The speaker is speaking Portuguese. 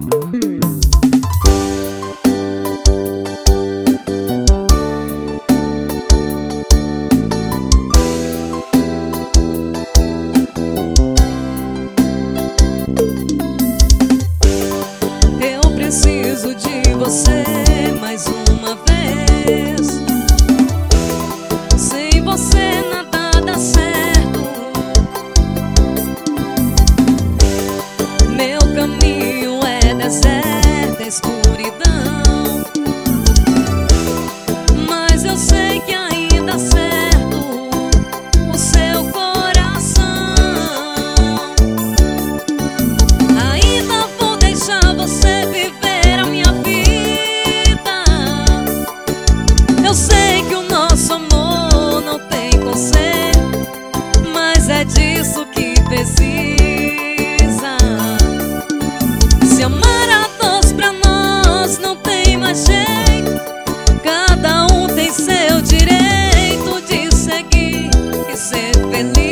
Eu preciso de você mais uma vez. Sem você nada dá certo. Meu caminho é deserto, é escuridão, mas eu sei que ainda acerto o seu coração. Ainda vou deixar você viver a minha vida. Eu sei que o nosso amor não tem conserto, mas é disso que precisa. Se amar a dois pra nós não tem mais jeito. Cada um tem seu direito de seguir e ser feliz.